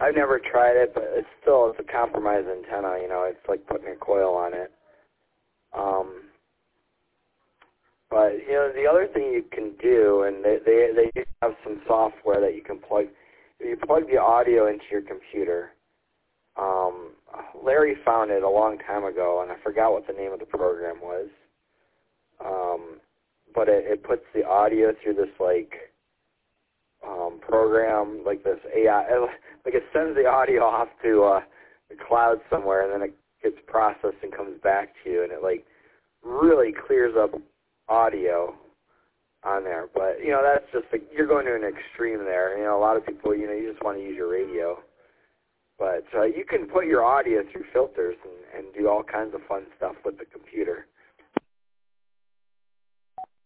I've never tried it, but it's a compromised antenna. It's like putting a coil on it. But the other thing you can do, and they have some software that you can plug. If you plug the audio into your computer, Larry found it a long time ago, and I forgot what the name of the program was. But it puts the audio through this program, like this AI, like it sends the audio off to the cloud somewhere, and then it gets processed and comes back to you, and it really clears up audio on there. But that's just you're going to an extreme there. A lot of people, you just want to use your radio, but you can put your audio through filters and do all kinds of fun stuff with the computer.